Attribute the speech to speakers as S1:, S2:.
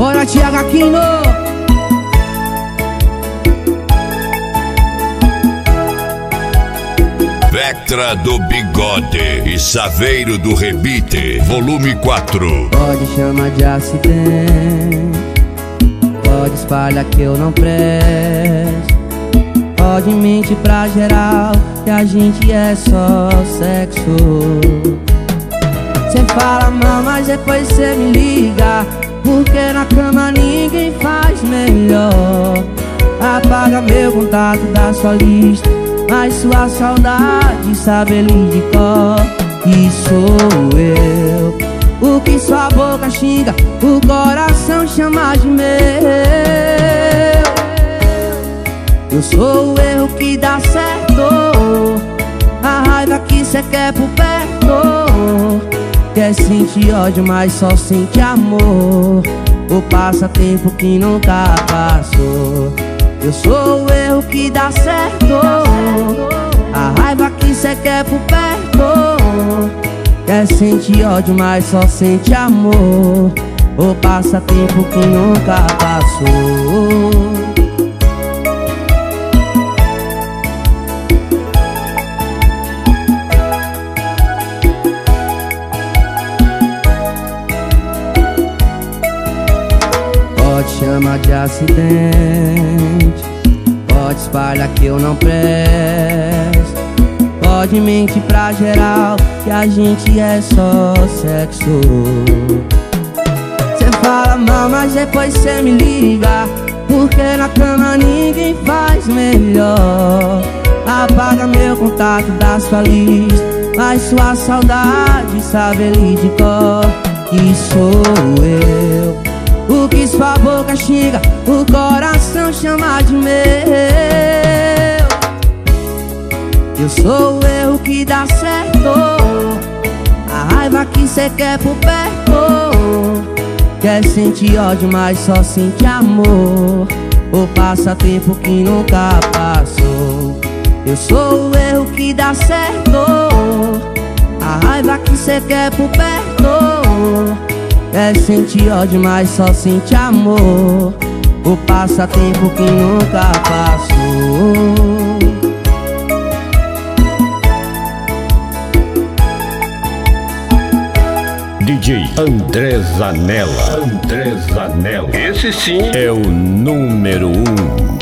S1: Bora, Thiago Aquino.
S2: Vectra do Bigode e Saveiro do Rebite, volume 4.
S1: Pode chamar de acidente, pode espalhar que eu não presto, pode mentir pra geral que a gente é só sexo. Cê fala mal, mas depois cê me liga, porque na cama ninguém faz melhor. Apaga meu contato da sua lista, mas sua saudade sabe ele de cor. E sou eu, o que sua boca xinga, o coração chama de meu. Eu sou o erro que dá certo, a raiva que cê quer por perto. Quer sentir ódio, mas só sente amor, o passatempo que nunca passou. Eu sou o erro que dá certo, a raiva que cê quer por perto. Quer sentir ódio, mas só sente amor, o passatempo que nunca passou. Pode chamar de acidente, pode espalhar que eu não presto, pode mentir pra geral que a gente é só sexo. Cê fala mal, mas depois cê me liga, porque na cama ninguém faz melhor. Apaga meu contato da sua lista, mas sua saudade sabe ele de cor. E sou eu, o que sua boca xinga, o coração chama de meu. Eu sou o erro que dá certo, a raiva que cê quer por perto. Quer sentir ódio, mas só sente amor, o passatempo que nunca passou. Eu sou o erro que dá certo, a raiva que cê quer por perto. Quer sentir ódio, mas só sente amor, o passatempo que nunca passou.
S3: DJ André Zanella. Esse sim é o número 1.